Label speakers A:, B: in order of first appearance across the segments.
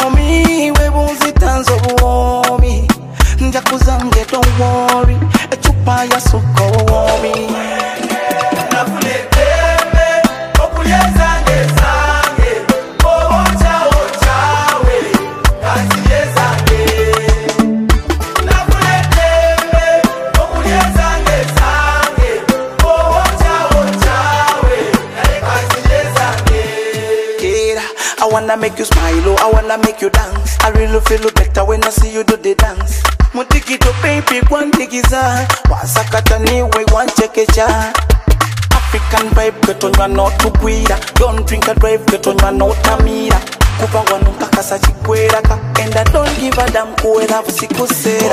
A: womi webunzitanzo womi njakuzange don't worry echupa ya suko womi I wanna make you smile, oh, I wanna make you dance. I really feel better when I see you do the dance. Mutikito baby, one tigiza. Wasakata niwe, one chekecha. African vibe, get on your not to queer. Don't drink and drive, get on your not tamira. Kupa wanu kakasa chikwera ka. And I don't give a damn kuera vusiku sera.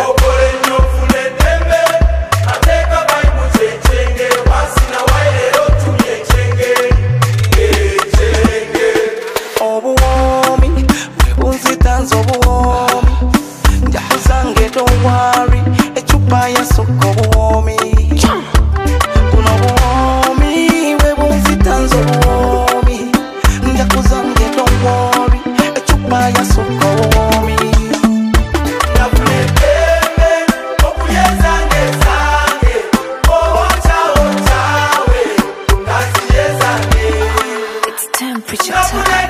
A: Don't worry, echupa ya soko womi. Kuna womi, webunzitanzo womi. Njakuzange don't worry, echupa ya soko womi.
B: It's temperature time.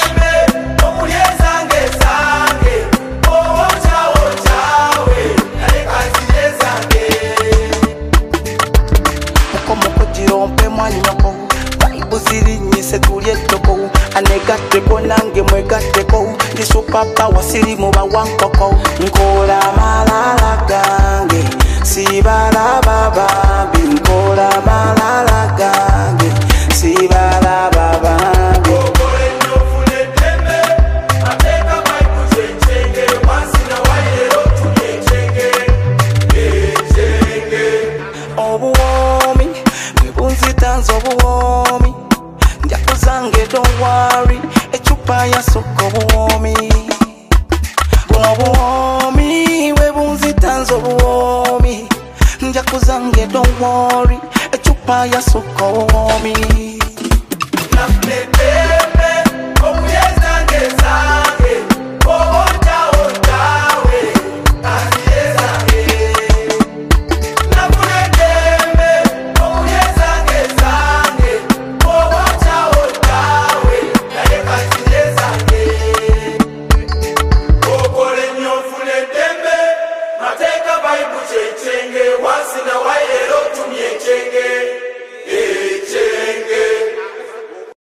B: Anegateko nange mwegateko ndisupapa wasiri muba wankoko nkola malala gange sibala bababi nkola malala gange sibala bababi obuwomi webunzitanzo obuwomi njakuzange don't worry echupa ya soko womi. Buno womi webunzitanzo womi njakuzange don't worry echupa ya soko womi.